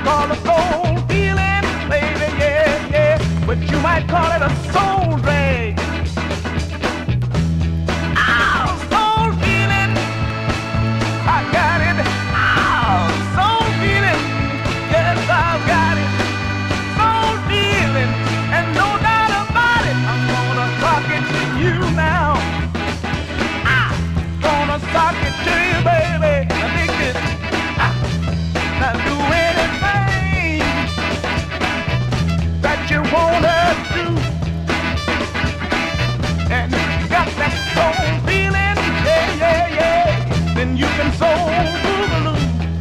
call a soul feeling, baby, yeah, yeah. But you might call it a soul drag. Oh, soul feeling, I got it. Oh, soul feeling, yes, I've got it. Soul feeling, and no doubt about it, I'm gonna talk it to you now. Gonna sock it to you, baby. I think it. Now do anything that you wanna do, and you got that soul feeling, yeah, yeah, yeah. Then you can soul boogaloo.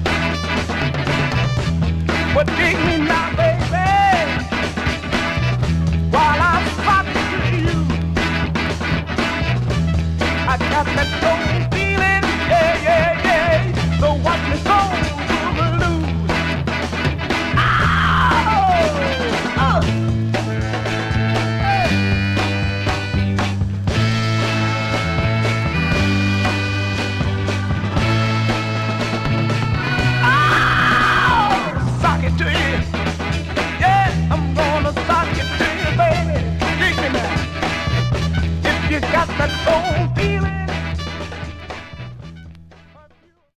But dig me now, baby, while I'm talking to you. I got that soul feeling.